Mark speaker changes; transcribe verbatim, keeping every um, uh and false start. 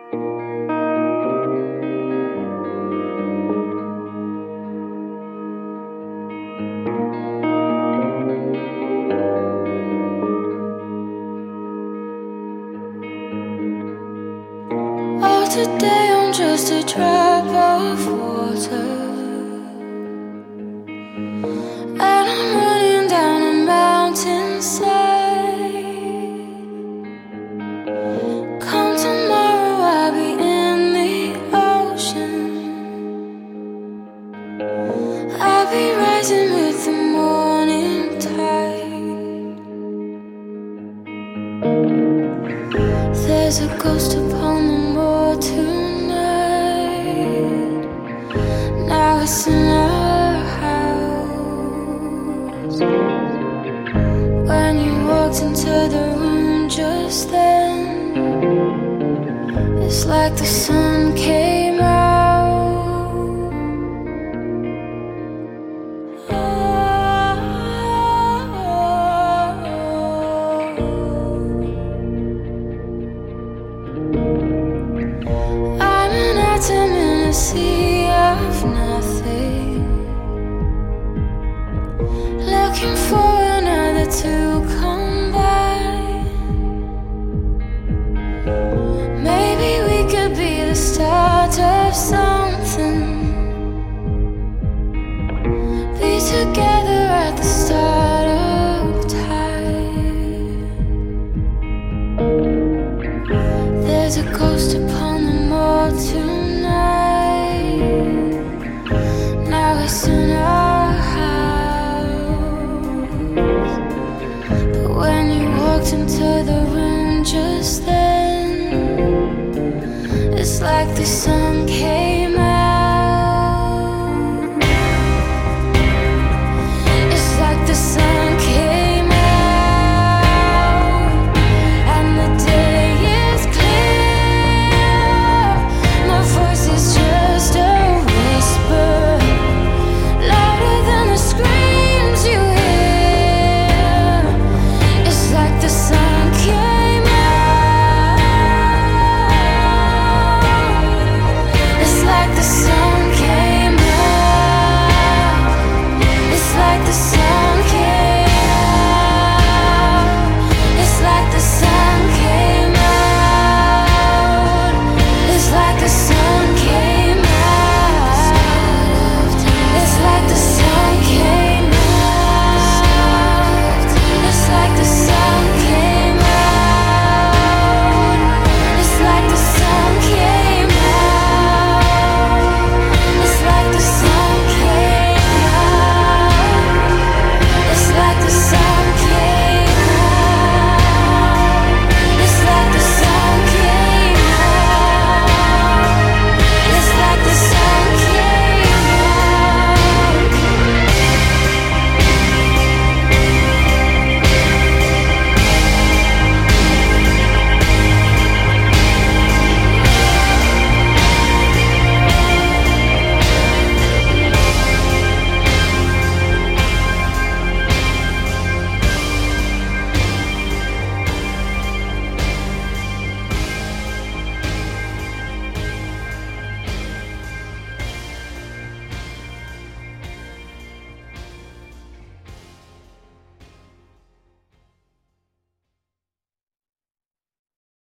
Speaker 1: Today I'm just a drop of water, and I'm running down a mountainside. Come tomorrow, I'll be in the ocean. I'll be rising with the morning tide. There's a ghost upon the moor tonight. Now it's in our house. When you walked into the room just then, it's like the sun came out. I'm an atom in a sea of nothing, looking for another to come by. Maybe we could be the start of something, be together at the start of time. There's a ghost upon the moor tonight. Now it's in our house. But when you walked into the room just then, it's like the sun came